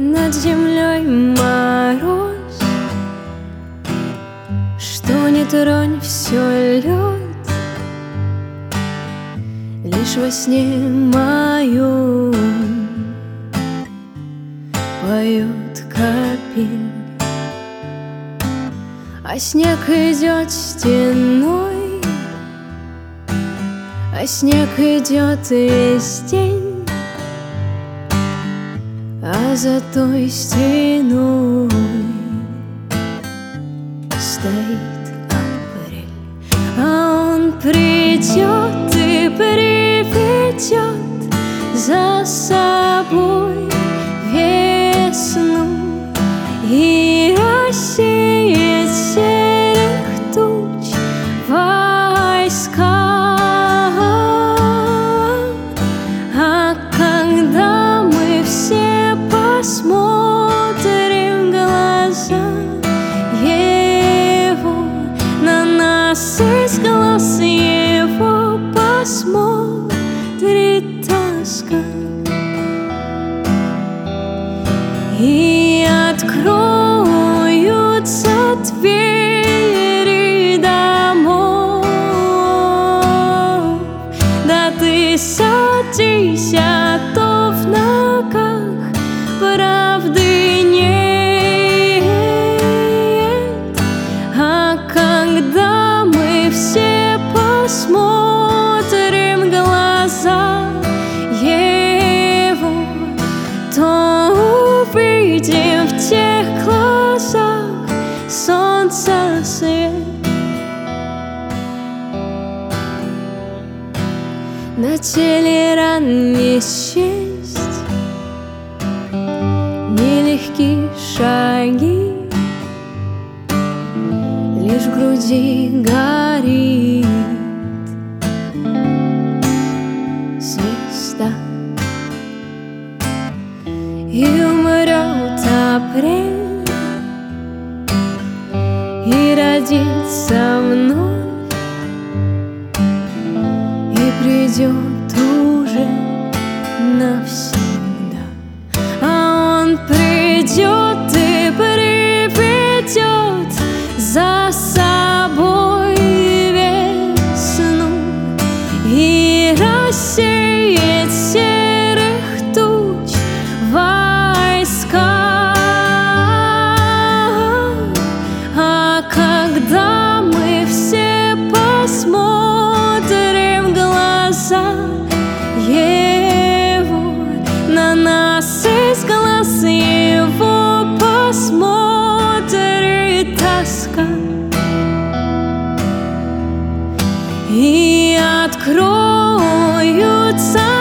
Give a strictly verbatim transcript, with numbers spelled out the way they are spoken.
Над землей мороз, что не тронь, все лед. Лишь во сне моем поет капель, а снег идет стеной, а снег идет весь день. А за той стеной стоит апрель, а он придет и приведет за собой весну и рассеет серых туч войска. А когда мы все посмотрим в глаза Его, на нас из глаз Его посмотрит тоска, и откроются двери домов. Да ты садись, а то в ногах правды нет. А когда мы все посмотрим в глаза Его, то увидим в тех глазах солнца свет. На теле ран не счесть, нелегкие шаги, лишь в груди горит звезда. И умрет апрель, и родится вновь, и придет уже навсегда. А он придет и приведет за собой весну и рассеет серых туч войска. А когда мы все посмотрим в глаза Его, на нас из глаз Его посмотрит тоска, и откроются